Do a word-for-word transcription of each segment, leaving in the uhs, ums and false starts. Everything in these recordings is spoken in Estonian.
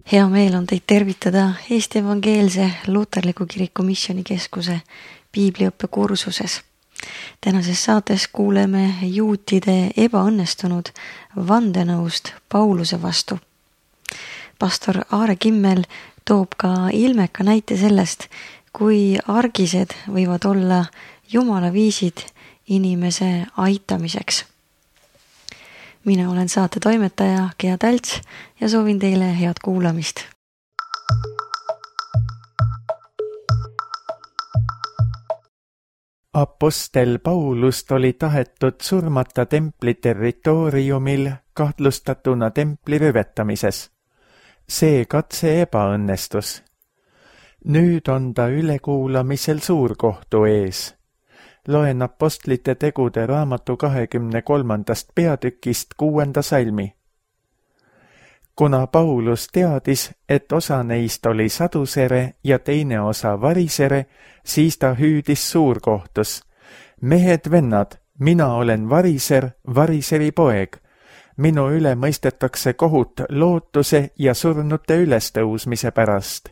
Hea meel on teid tervitada Eesti Evangeelse Luterliku Kiriku Missioonikeskuse piibliõppe kursuses. Tänases saates kuuleme juutide ebaõnnestunud vandenõust Pauluse vastu. Pastor Aare Kimmel toob ka ilmeka näite sellest, kui argised võivad olla Jumala viisid inimese aitamiseks. Mina olen saate toimetaja Gea Tälts ja soovin teile head kuulamist. Apostel Paulust oli tahetud surmata templi territooriumil kahtlustatuna templi rüvetamises. See katse ebaõnnestus. Nüüd on ta ülekuulamisel suurkohtu ees. Loen apostlite tegude raamatu kahekümne kolmandast peatükist kuuenda salmi. Kuna Paulus teadis, et osa neist oli sadusere ja teine osa varisere, siis ta hüüdis suurkohtus. Mehed vennad, mina olen variser, variseri poeg. Minu üle mõistetakse kohut lootuse ja surnute ülestõusmise pärast.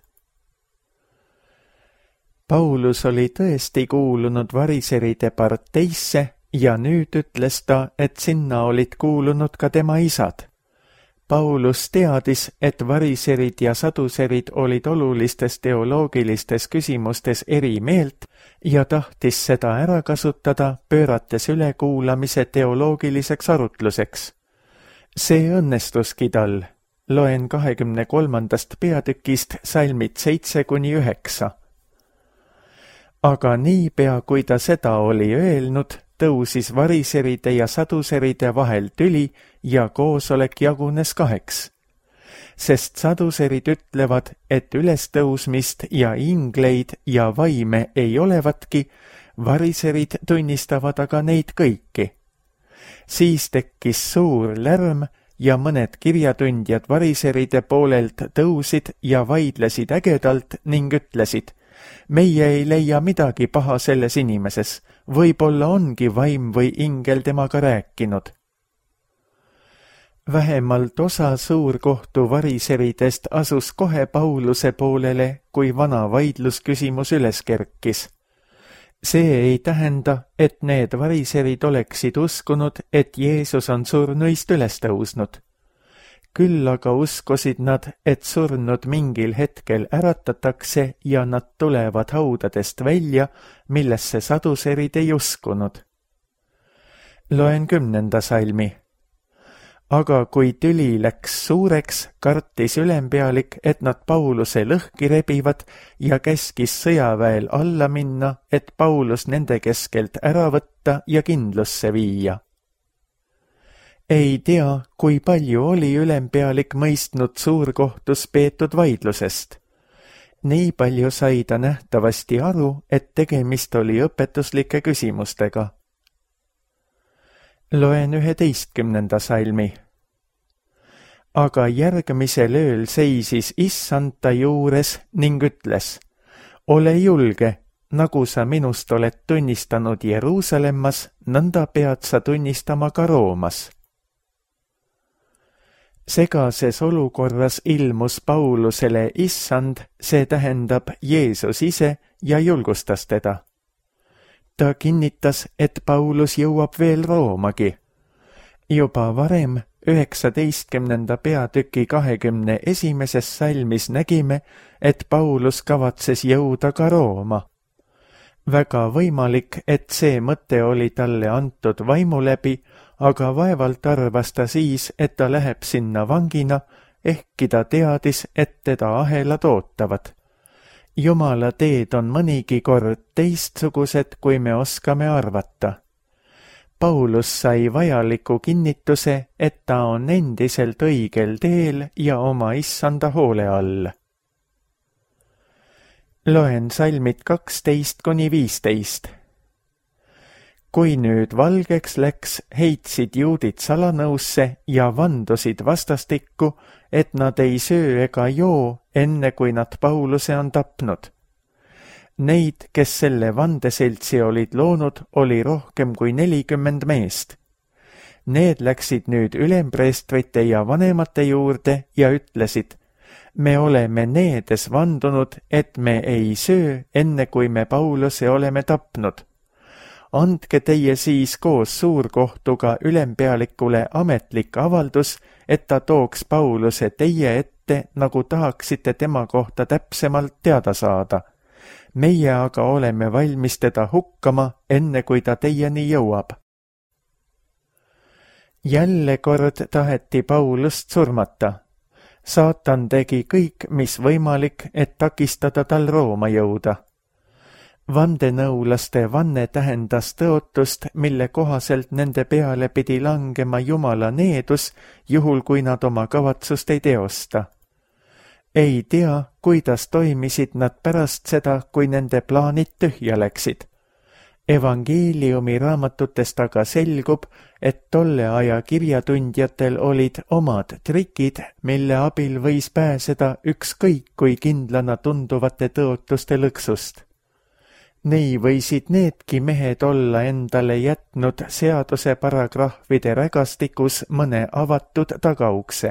Paulus oli tõesti kuulunud variseride parteisse ja nüüd ütles ta, et sinna olid kuulunud ka tema isad. Paulus teadis, et variserid ja saduserid olid olulistes teoloogilistes küsimustes eri meelt ja tahtis seda ära kasutada, pöörates ülekuulamise teoloogiliseks arutluseks. See õnnestuski tal. Loen kahekümne kolmandast peatükist salmid seitse kuni üheksa. Aga niipea, kui ta seda oli öelnud, tõusis variseride ja saduseride vahel tüli ja koosolek jagunes kaheks. Sest saduserid ütlevad, et ülestõusmist ja ingleid ja vaime ei olevatki, variserid tunnistavad aga neid kõiki. Siis tekkis suur lärm ja mõned kirjatundjad variseride poolelt tõusid ja vaidlesid ägedalt ning ütlesid, meie ei leia midagi paha selles inimeses, võib-olla ongi vaim või ingel temaga rääkinud. Vähemalt osa suurkohtu variseridest asus kohe Pauluse poolele, kui vana vaidlusküsimus üles kerkis. See ei tähenda, et need variserid oleksid uskunud, et Jeesus on surnuist üles tõusnud. Küll aga uskosid nad, et surnud mingil hetkel äratatakse ja nad tulevad haudadest välja, millesse saduserid ei uskunud. Loen kümnenda salmi. Aga kui tüli läks suureks, kartis ülempealik, et nad Pauluse lõhki rebivad ja käskis sõjaväel alla minna, et Paulus nende keskelt ära võtta ja kindlusse viia. Ei tea, kui palju oli ülempealik mõistnud suurkohtus peetud vaidlusest. Nii palju sai ta nähtavasti aru, et tegemist oli õpetuslike küsimustega. Loen üheteistkümnenda salmi. Aga järgmisel ööl seisis issand ta juures ning ütles, ole julge, nagu sa minust oled tunnistanud Jeruusalemmas, nõnda pead sa tunnistama ka Roomas. Segases olukorras ilmus Paulusele issand, see tähendab Jeesus ise ja julgustas teda. Ta kinnitas, et Paulus jõuab veel Roomagi. Juba varem, üheksateistkümnenda peatüki kahekümne esimeses salmis nägime, et Paulus kavatses jõuda ka Rooma. Väga võimalik, et see mõte oli talle antud vaimu läbi, aga vaevalt arvas ta siis, et ta läheb sinna vangina, ehkki ta teadis, et teda ahelad ootavad. Jumala teed on mõnigi kord teistsugused, kui me oskame arvata. Paulus sai vajaliku kinnituse, et ta on endiselt õigel teel ja oma issanda hoole all. Loen salmid kaksteist kuni viisteist. Kui nüüd valgeks läks, heitsid juudid salanõusse ja vandusid vastastikku, et nad ei söö ega joo, enne kui nad Pauluse on tapnud. Neid, kes selle vandeseltsi olid loonud, oli rohkem kui nelikümmend meest. Need läksid nüüd ülempreestrite ja vanemate juurde ja ütlesid, Me oleme needes vandunud, et me ei söö, enne kui me Pauluse oleme tapnud. Andke teie siis koos suurkohtuga ülempealikule ametlik avaldus, et ta tooks Pauluse teie ette, nagu tahaksite tema kohta täpsemalt teada saada. Meie aga oleme valmis teda hukkama, enne kui ta teieni jõuab. Jälle kord taheti Paulust surmata. Saatan tegi kõik, mis võimalik, et takistada tal Rooma jõuda. Vandenõulaste vanne tähendas tõotust, mille kohaselt nende peale pidi langema Jumala needus, juhul kui nad oma kavatsust ei teosta. Ei tea, kuidas toimisid nad pärast seda, kui nende plaanid tühja läksid. Evangeeliumi raamatutest aga selgub, et tolle aja kirjatundjatel olid omad trikid, mille abil võis pääseda ükskõik kui kindlana tunduvate tõotuste lõksust. Nii võisid needki mehed olla endale jätnud seaduse paragrahvide rägastikus mõne avatud tagaukse.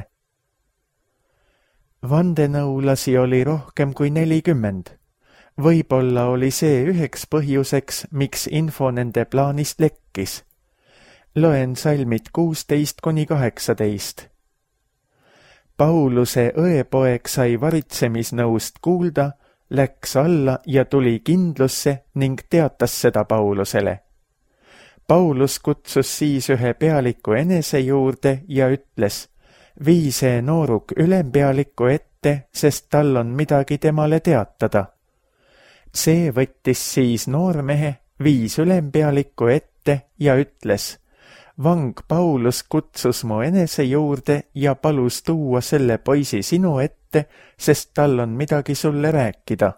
Vandenõulasi oli rohkem kui nelikümmend. Võib-olla oli see üheks põhjuseks, miks info nende plaanist lekkis. Loen salmid kuusteist kuni kaheksateist. Pauluse õepoeg sai varitsemisnõust kuulda, läks alla ja tuli kindlusse ning teatas seda Paulusele. Paulus kutsus siis ühe pealiku enese juurde ja ütles, vii see nooruk ülempealiku ette, sest tal on midagi temale teatada. See võttis siis noormehe, viis ülempealiku ette ja ütles, vang Paulus kutsus mu enese juurde ja palus tuua selle poisi sinu ette, sest tal on midagi sulle rääkida.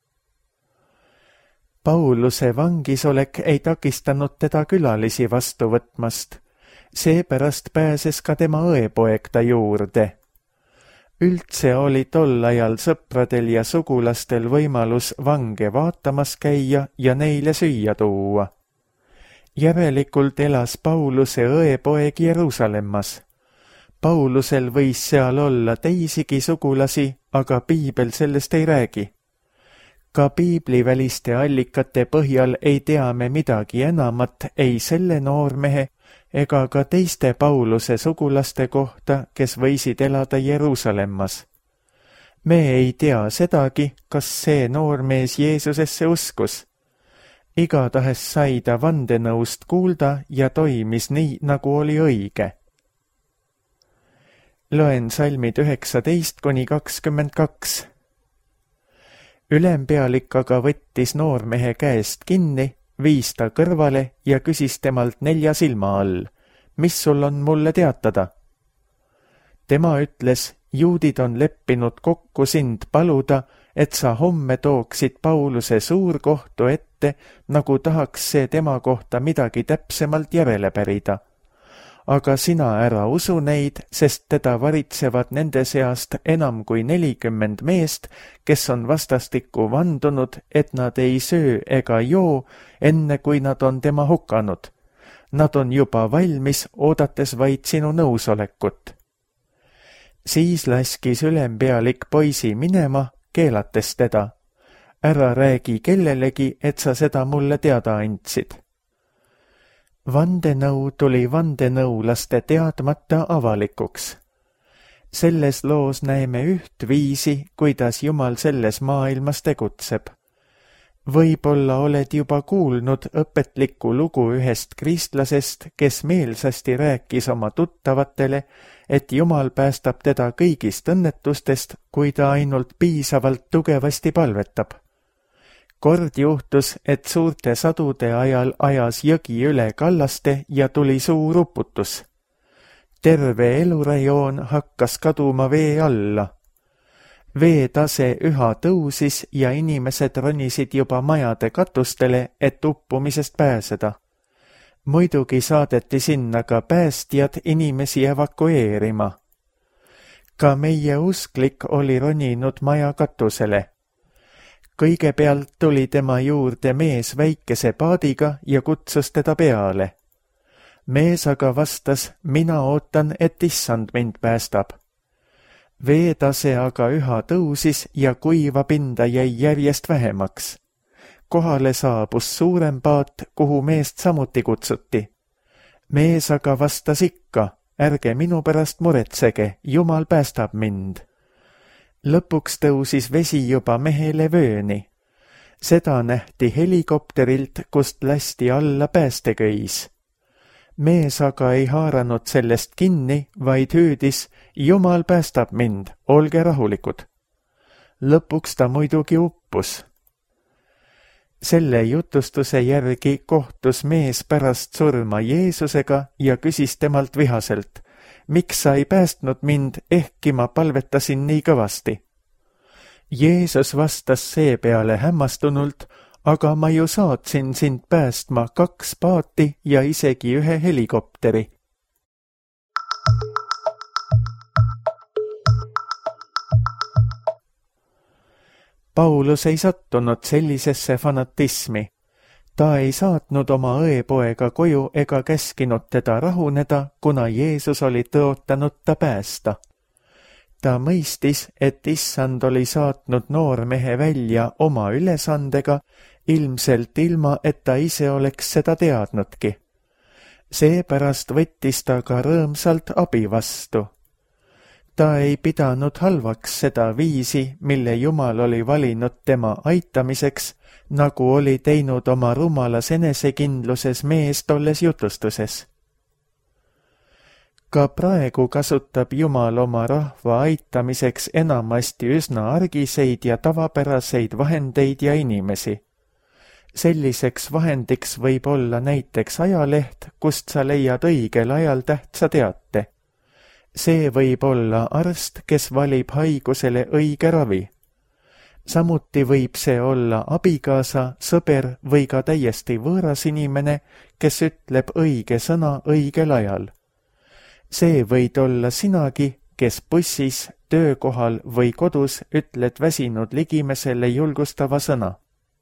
Pauluse vangisolek ei takistanud teda külalisi vastu võtmast, seepärast pääses ka tema õepoeg ta juurde. Üldse oli tol ajal sõpradel ja sugulastel võimalus vange vaatamas käia ja neile süüa tuua. Järelikult elas Pauluse õepoeg Jeruusalemmas. Paulusel võis seal olla teisigi sugulasi, aga piibel sellest ei räägi. Ka piibliväliste allikate põhjal ei tea me midagi enamat ei selle noormehe ega ka teiste Pauluse sugulaste kohta, kes võisid elada Jeruusalemmas. Me ei tea sedagi, kas see noormees Jeesusesse uskus. Igatahes sai ta vandenõust kuulda ja toimis nii, nagu oli õige. Loen salmid üheksateist kuni kakskümmend kaks. Ülempealik aga võttis noormehe käest kinni, viis ta kõrvale ja küsis temalt nelja silma all, mis sul on mulle teatada? Tema ütles, juudid on leppinud kokku sind paluda, et sa homme tooksid Pauluse suurkohtu ette, nagu tahaks see tema kohta midagi täpsemalt järele pärida. Aga sina ära usu neid, sest teda varitsevad nende seast enam kui nelikümmend meest, kes on vastastikku vandunud, et nad ei söö ega joo, enne kui nad on tema hukanud. Nad on juba valmis, oodates vaid sinu nõusolekut. Siis laskis ülempealik poisi minema, keelates teda. Ära räägi kellelegi, et sa seda mulle teada andsid. Vandenõu tuli vandenõulaste teadmata avalikuks. Selles loos näeme üht viisi, kuidas Jumal selles maailmas tegutseb. Võib-olla oled juba kuulnud õpetlikku lugu ühest kristlasest, kes meelsasti rääkis oma tuttavatele, et Jumal päästab teda kõigist õnnetustest, kui ta ainult piisavalt tugevasti palvetab. Kord juhtus, et suurte sadude ajal ajas jõgi üle kallaste ja tuli suur uputus. Terve elurajoon hakkas kaduma vee alla. Veetase üha tõusis ja inimesed ronisid juba majade katustele, et uppumisest pääseda. Muidugi saadeti sinna ka päästjad inimesi evakueerima. Ka meie usklik oli roninud maja katusele. Kõigepealt tuli tema juurde mees väikese paadiga ja kutsus teda peale. Mees aga vastas, mina ootan, et issand mind päästab. Veetase aga üha tõusis ja kuiva pinda jäi järjest vähemaks. Kohale saabus suurem paat, kuhu meest samuti kutsuti. Mees aga vastas ikka, ärge minu pärast muretsege, Jumal päästab mind. Lõpuks tõusis vesi juba mehele vööni. Seda nähti helikopterilt, kust lasti alla päästeköis. Mees aga ei haaranud sellest kinni, vaid hüüdis, Jumal päästab mind, olge rahulikud. Lõpuks ta muidugi uppus. Selle jutustuse järgi kohtus mees pärast surma Jeesusega ja küsis temalt vihaselt, miks sa ei päästnud mind, ehkki ma palvetasin nii kõvasti. Jeesus vastas seepeale hämmastunult, aga ma ju saatsin sind päästma kaks paati ja isegi ühe helikopteri. Paulus ei sattunud sellisesse fanatismi. Ta ei saatnud oma õepoega koju ega käskinud teda rahuneda, kuna Jeesus oli tõotanud ta päästa. Ta mõistis, et issand oli saatnud noormehe välja oma ülesandega, ilmselt ilma, et ta ise oleks seda teadnudki. Seepärast võttis ta ka rõõmsalt abi vastu. Ta ei pidanud halvaks seda viisi, mille Jumal oli valinud tema aitamiseks, nagu oli teinud oma rumalas enesekindluses mees tolles jutustuses. Ka praegu kasutab Jumal oma rahva aitamiseks enamasti üsna argiseid ja tavapäraseid vahendeid ja inimesi. Selliseks vahendiks võib olla näiteks ajaleht, kust sa leiad õigel ajal tähtsa teate. See võib olla arst, kes valib haigusele õige ravi. Samuti võib see olla abikaasa, sõber või ka täiesti võõras inimene, kes ütleb õige sõna õigel ajal. See võid olla sinagi, kes bussis, töökohal või kodus ütled väsinud ligimesele julgustava sõna.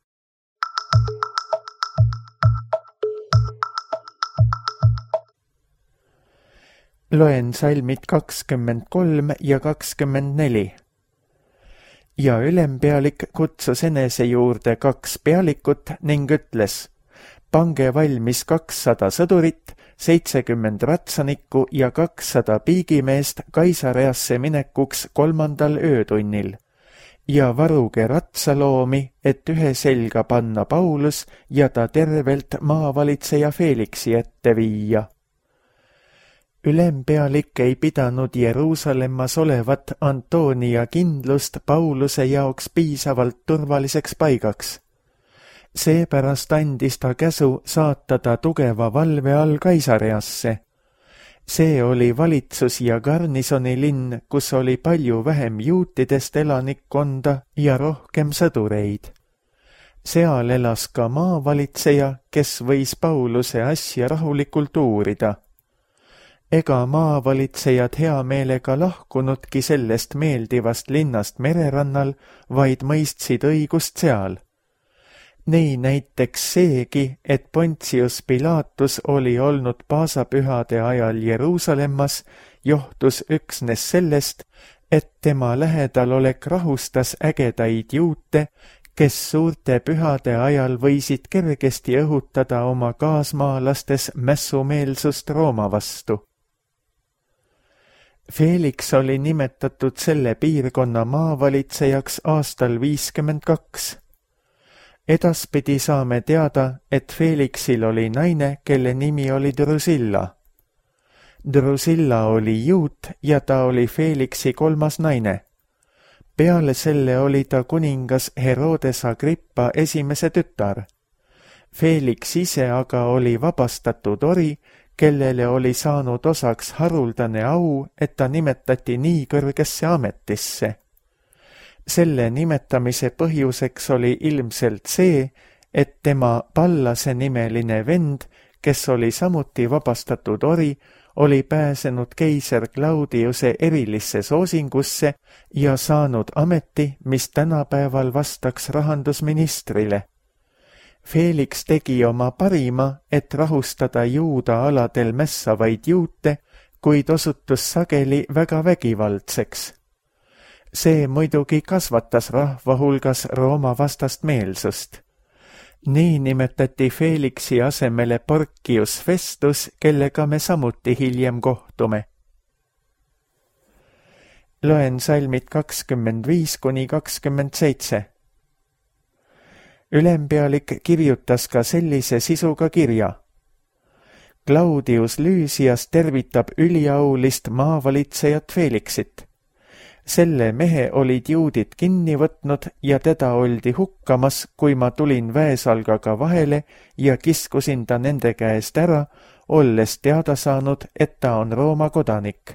Loen salmid kakskümmend kolm ja kakskümmend neli. Ja ülempealik kutsus enese juurde kaks pealikut ning ütles, pange valmis kakssada sõdurit, seitsekümmend ratsanikku ja kakssada piigimeest Kaisareasse minekuks kolmandal öötunnil ja varuge ratsaloomi, et ühe selga panna Paulus ja ta tervelt maavalitseja Feliksi ette viia. Ülempealik ei pidanud Jeruusalemmas olevat Antonia kindlust Pauluse jaoks piisavalt turvaliseks paigaks. Seepärast andis ta käsu saata ta tugeva valve all Kaisareasse. See oli valitsus- ja garnisoni linn, kus oli palju vähem juutidest elanikkonda ja rohkem sõdureid. Seal elas ka maavalitseja, kes võis Pauluse asja rahulikult uurida. Ega maavalitsejad hea meelega lahkunudki sellest meeldivast linnast mererannal, vaid mõistsid õigust seal. Nii näiteks seegi, et Pontius Pilatus oli olnud paasapühade ajal Jeruusalemmas, johtus üksnes sellest, et tema lähedalolek rahustas ägedaid juute, kes suurte pühade ajal võisid kergesti õhutada oma kaasmaalastes mässumeelsust Rooma vastu. Felix oli nimetatud selle piirkonna maavalitsejaks aastal viiskümmend kaks. Edaspidi saame teada, et Felixil oli naine, kelle nimi oli Drusilla. Drusilla oli juut ja ta oli Felixi kolmas naine. Peale selle oli ta kuningas Herodes Agrippa esimese tütar. Felix ise aga oli vabastatud ori, kellele oli saanud osaks haruldane au, et ta nimetati nii kõrgesse ametisse. Selle nimetamise põhjuseks oli ilmselt see, et tema Pallase nimeline vend, kes oli samuti vabastatud ori, oli pääsenud keiser Claudiuse erilisse soosingusse ja saanud ameti, mis tänapäeval vastaks rahandusministrile. Felix tegi oma parima, et rahustada juuda aladel mässavaid juute, kuid osutus sageli väga vägivaldseks. See muidugi kasvatas rahva hulgas Rooma vastast meelsust. Nii nimetati Felixi asemele Porcius Festus, kellega me samuti hiljem kohtume. Loen salmid kakskümmend viis kuni kakskümmend seitse. Ülempealik kirjutas ka sellise sisuga kirja. Claudius Lysias tervitab üliaulist maavalitsejat Felixit. Selle mehe olid juudid kinni võtnud ja teda oldi hukkamas, kui ma tulin väesalgaga vahele ja kiskusin ta nende käest ära, olles teada saanud, et ta on Rooma kodanik.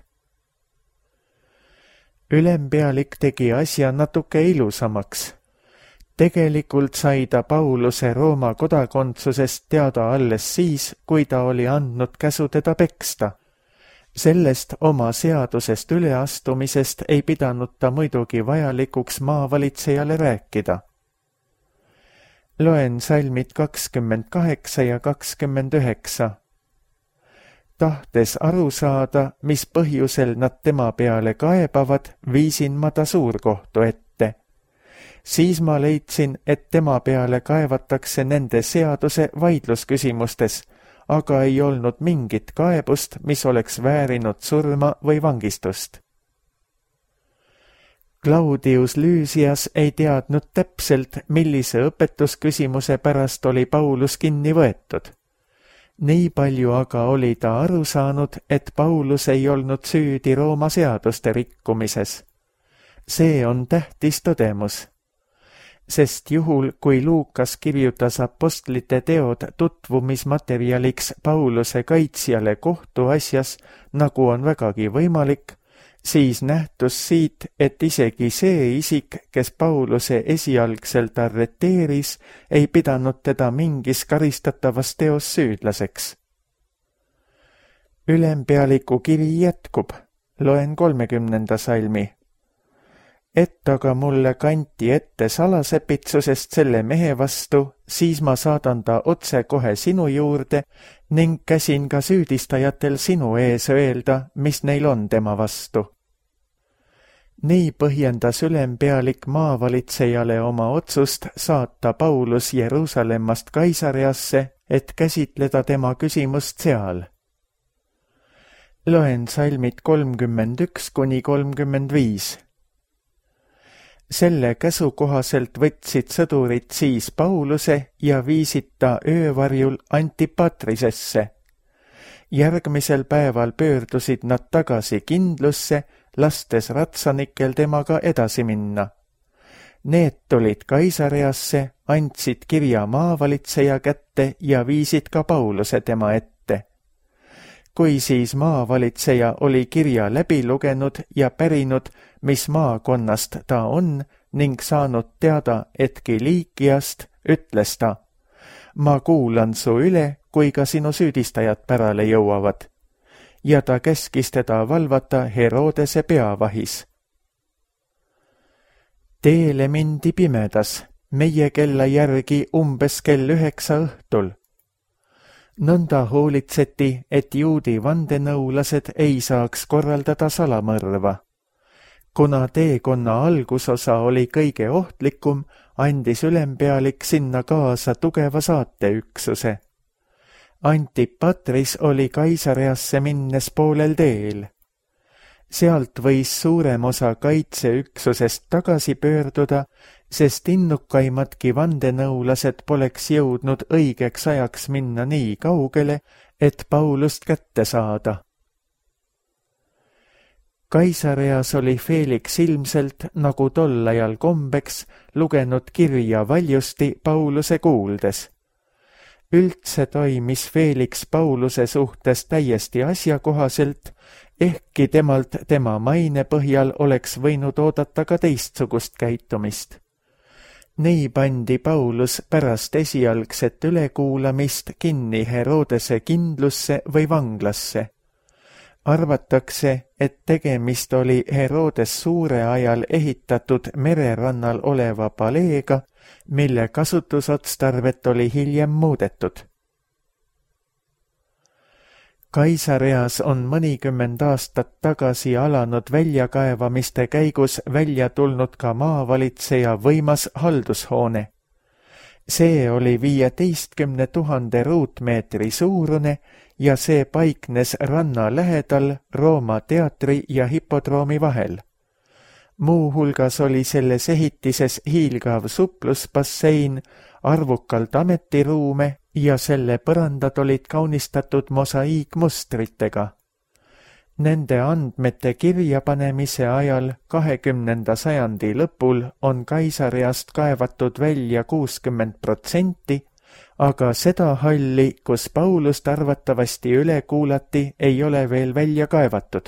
Ülempealik tegi asja natuke ilusamaks. Tegelikult sai ta Pauluse Rooma kodakondsusest teada alles siis, kui ta oli andnud käsu teda peksta. Sellest oma seadusest üleastumisest ei pidanud ta muidugi vajalikuks maavalitsejale rääkida. Loen salmid kakskümmend kaheksa ja kakskümmend üheksa. Tahtes aru saada, mis põhjusel nad tema peale kaebavad, viisin ma ta suurkohtu ette. Siis ma leidsin, et tema peale kaevatakse nende seaduse vaidlusküsimustes, aga ei olnud mingit kaebust, mis oleks väärinud surma või vangistust. Claudius Lysias ei teadnud täpselt, millise õpetusküsimuse pärast oli Paulus kinni võetud. Nii palju aga oli ta aru saanud, et Paulus ei olnud süüdi Rooma seaduste rikkumises. See on tähtis tõdemus. Sest juhul, kui Luukas kirjutas apostlite teod tutvumismaterjaliks Pauluse kaitsjale kohtuasjas, nagu on vägagi võimalik, siis nähtus siit, et isegi see isik, kes Pauluse esialgselt arreteeris, ei pidanud teda mingis karistatavas teos süüdlaseks. Ülempealiku kiri jätkub, loen kolmekümnenda salmi. Et aga mulle kanti ette salasepitsusest selle mehe vastu, siis ma saadan ta otse kohe sinu juurde ning käsin ka süüdistajatel sinu ees öelda, mis neil on tema vastu. Nii põhjendas ülempealik maavalitsejale oma otsust saata Paulus Jeruusalemmast Kaisareasse, et käsitleda tema küsimust seal. Loen salmid kolmkümmend üks kuni kolmkümmend viis. Selle käsu kohaselt võtsid sõdurid siis Pauluse ja viisid ta öövarjul Antipatrisesse. Järgmisel päeval pöördusid nad tagasi kindlusse, lastes ratsanikel temaga edasi minna. Need tulid Kaisareasse, andsid kirja maavalitseja kätte ja viisid ka Pauluse tema ette. Kui siis maavalitseja oli kirja läbi lugenud ja pärinud, mis maakonnast ta on, ning saanud teada, et Kiliikiast, ütles ta, ma kuulan su üle, kui ka sinu süüdistajad pärale jõuavad. Ja ta käskis teda valvata Herodese peavahis. Teele mindi pimedas, meie kella järgi umbes kell üheksa õhtul. Nõnda hoolitseti, et juudi vandenõulased ei saaks korraldada salamõrva. Kuna teekonna algusosa oli kõige ohtlikum, andis ülempealik sinna kaasa tugeva saateüksuse. Antipatris oli Kaisareasse minnes poolel teel. Sealt võis suurem osa kaitseüksusest tagasi pöörduda, sest innukaimadki vandenõulased poleks jõudnud õigeks ajaks minna nii kaugele, et Paulust kätte saada. Kaisareas oli Felix ilmselt, nagu tol ajal kombeks, lugenud kirja valjusti Pauluse kuuldes. Üldse toimis Felix Pauluse suhtes täiesti asjakohaselt, ehkki temalt tema maine põhjal oleks võinud oodata ka teistsugust käitumist. Nii pandi Paulus pärast esialgset ülekuulamist kinni Herodese kindlusse või vanglasse. Arvatakse, et tegemist oli Herodes suure ajal ehitatud mererannal oleva paleega, mille kasutusotstarvet oli hiljem muudetud. Kaisareas on mõnikümmend aastat tagasi alanud väljakaevamiste käigus välja tulnud ka maavalitseja võimas haldushoone. See oli viieteistkümne tuhande ruutmeetri suurune ja see paiknes ranna lähedal Rooma teatri ja hipodroomi vahel. Muuhulgas oli selles ehitises hiilgav suplusbassein, arvukalt ametiruume ja selle põrandad olid kaunistatud mosaiikmustritega. Nende andmete kirjapanemise ajal kahekümnenda sajandi lõpul on Kaisareast kaevatud välja kuuskümmend protsenti, aga seda halli, kus Paulust arvatavasti üle kuulati, ei ole veel välja kaevatud.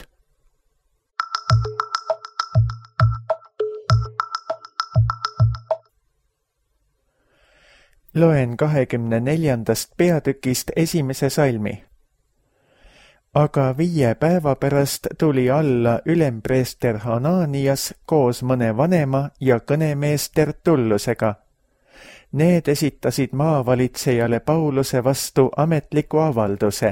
Loen kahekümne neljandast peatükist esimese salmi. Aga viie päeva pärast tuli alla ülempreester Hananias koos mõne vanema ja kõnemees Tertullusega. Need esitasid maavalitsejale Pauluse vastu ametliku avalduse.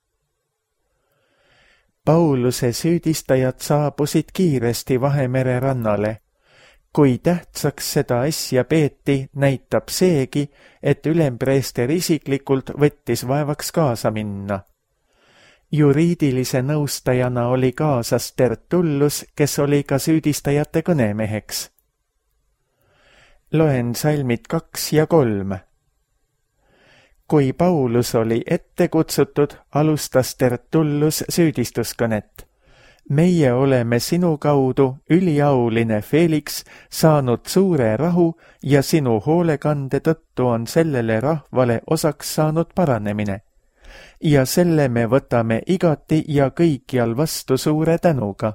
Pauluse süüdistajad saabusid kiiresti Vahemere rannale. Kui tähtsaks seda asja peeti, näitab seegi, et ülempreester isiklikult võttis vaevaks kaasa minna. Juriidilise nõustajana oli kaasas Tertullus, kes oli ka süüdistajate kõnemeheks. Loen salmid kaks ja kolm. Kui Paulus oli ette kutsutud, alustas Tertullus süüdistuskõnet. Meie oleme sinu kaudu, üliauline Felix, saanud suure rahu ja sinu hoolekande tõttu on sellele rahvale osaks saanud paranemine. Ja selle me võtame igati ja kõikjal vastu suure tänuga.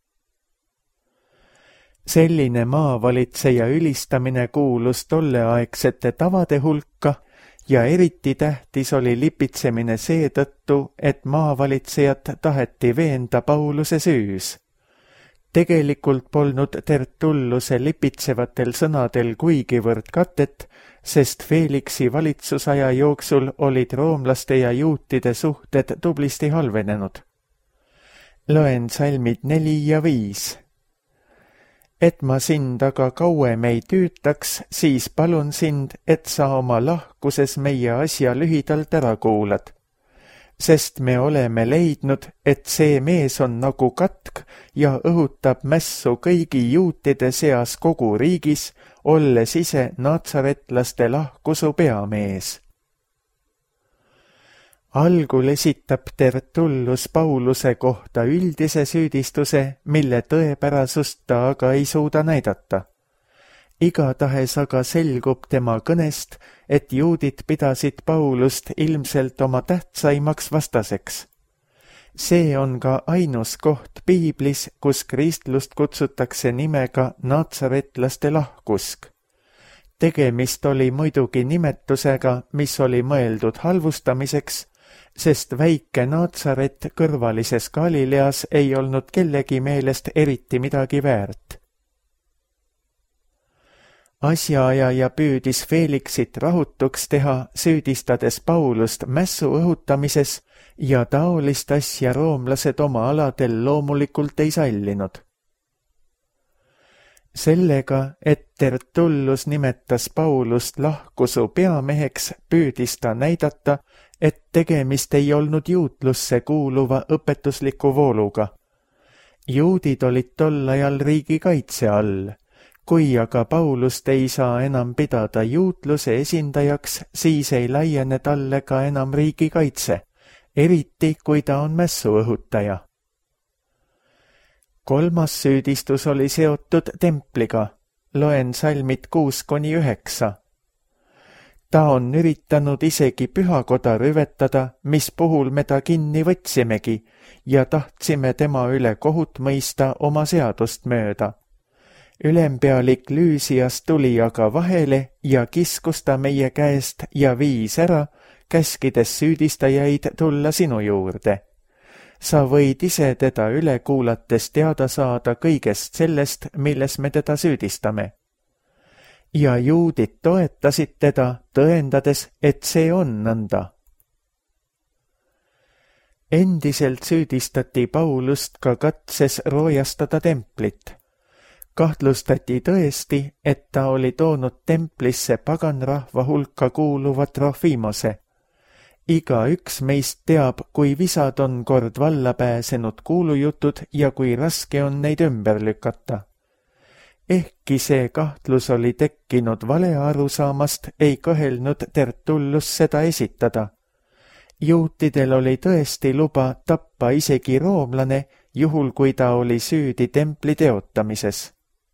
Selline maavalitseja ülistamine kuulus tolleaegsete tavade hulka ja eriti tähtis oli lipitsemine seetõttu, et maavalitsejat taheti veenda Pauluse süüs. Tegelikult polnud Tertulluse lipitsevatel sõnadel kuigivõrd katet, sest Felixi valitsusaja jooksul olid roomlaste ja juutide suhted tublisti halvenenud. Loen salmid neli ja viis. Et ma sind aga kauem ei tüütaks, siis palun sind, et sa oma lahkuses meie asja lühidalt ära kuulad. Sest me oleme leidnud, et see mees on nagu katk ja õhutab mässu kõigi juutide seas kogu riigis, olles ise natsaretlaste lahkusu peamees. Algul esitab Tertullus Pauluse kohta üldise süüdistuse, mille tõepärasust ta aga ei suuda näidata. Igatahes aga selgub tema kõnest, et juudid pidasid Paulust ilmselt oma tähtsaimaks vastaseks. See on ka ainus koht piiblis, kus kristlust kutsutakse nimega natsaretlaste lahkusk. Tegemist oli muidugi nimetusega, mis oli mõeldud halvustamiseks, sest väike Natsaret kõrvalises Galileas ei olnud kellegi meelest eriti midagi väärt. Asjaajaja püüdis Felixit rahutuks teha, süüdistades Paulust mässu õhutamises ja taolist asja roomlased oma aladel loomulikult ei sallinud. Sellega, et Tertullus nimetas Paulust lahkusu peameheks, püüdis ta näidata, et tegemist ei olnud juutlusse kuuluva õpetusliku vooluga. Juudid olid tol ajal riigi kaitse all. Kui aga Paulust ei saa enam pidada juutluse esindajaks, siis ei laiene talle ka enam riigi kaitse, eriti kui ta on mässuõhutaja. Kolmas süüdistus oli seotud templiga. Loen salmid kuus kuni üheksa. Ta on üritanud isegi pühakoda rüvetada, mis puhul me ta kinni võtsimegi ja tahtsime tema üle kohut mõista oma seadust mööda. Ülempealik Lüüsias tuli aga vahele ja kiskus ta meie käest ja viis ära, käskides süüdistajaid tulla sinu juurde. Sa võid ise teda üle kuulates teada saada kõigest sellest, milles me teda süüdistame. Ja juudid toetasid teda, tõendades, et see on nõnda. Endiselt süüdistati Paulust ka katses roojastada templit. Kahtlustati tõesti, et ta oli toonud templisse paganrahva hulka kuuluva Trofimose. Iga üks meist teab, kui visad on kord valla pääsenud kuulujutud ja kui raske on neid ümber lükata. Ehkki see kahtlus oli tekkinud vale arusaamast, ei kõhelnud Tertullus seda esitada. Juutidel oli tõesti luba tappa isegi roomlane, juhul kui ta oli süüdi templi teotamises.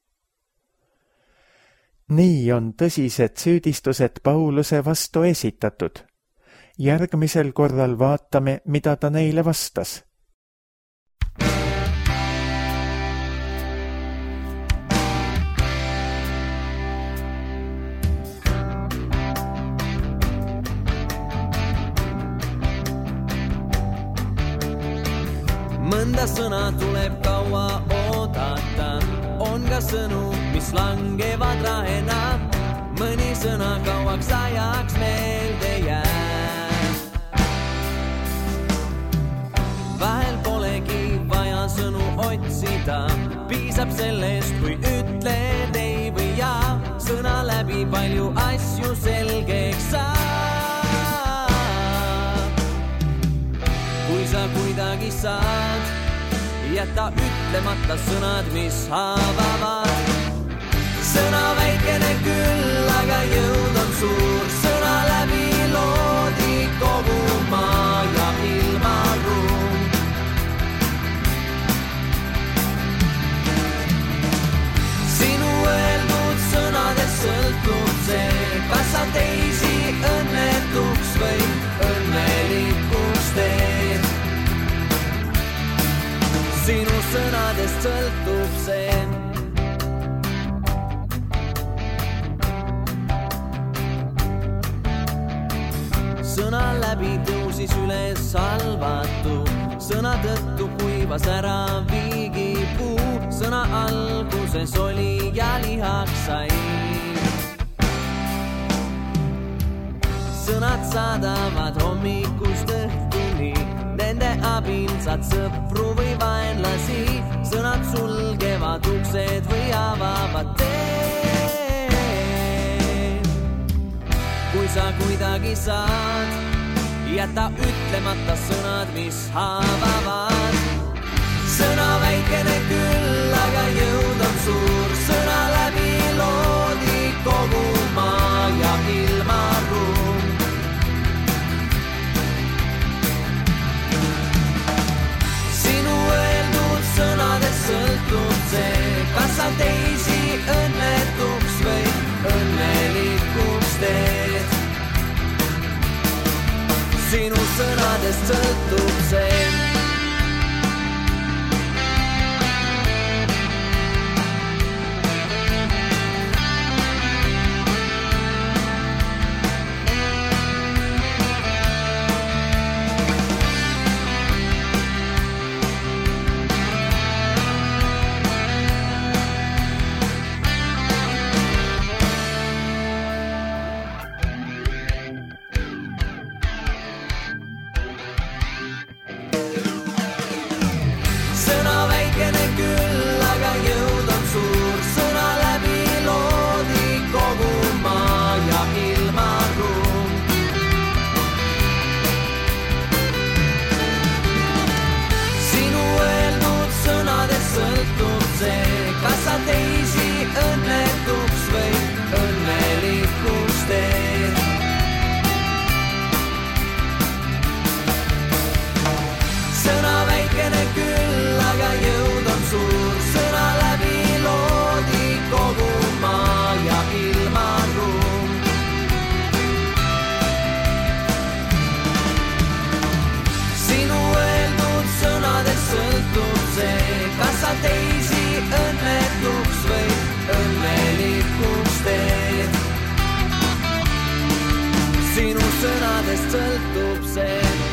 Nii on tõsised süüdistused Pauluse vastu esitatud. Järgmisel korral vaatame, mida ta neile vastas. Mõnda sõna tuleb kaua oodata, on ka sõnu, mis langevad rahena, mõni sõna kauaks ajaks meelde jääb. Vahel polegi vaja sõnu otsida, piisab sellest, kui ütled ei või jaa, sõna läbi palju asju selgeks saab. Kui sa kuidagi saad, jäta ütlemata sõnad, mis haavavad. Sõna väikene küll, aga jõud on suur, sõna läbi loodi kogu maa ja ilmaruum. Sinu öeldud sõnadest sõltub see, kas sa teisi õnnetuks või õnnelikuks teed. Sinu sõnadest sõltub see. Sõna läbi tõusis üles salvatu, sõna tõttu kuivas ära viigipuu, sõna alguses oli ja lihaks sai. Sõnad saadavad hommikust õhtuni, nende abil saad sõpru või vaenlasi, sõnad sulgevad uksed või avavad tee. Kui sa kuidagi saad, jäta ütlemata sõnad, mis haavavad. Sõna väikene küll, aga jõud on suur, sõna läbi loodi kogu maa ja ilmaruum. Sinu öeldud sõnadest sõltub see, kas sa teisi õnnetuks või õnnelikuks teed. Sinu sõnadest sõltub see. Sõnadest sõltub see.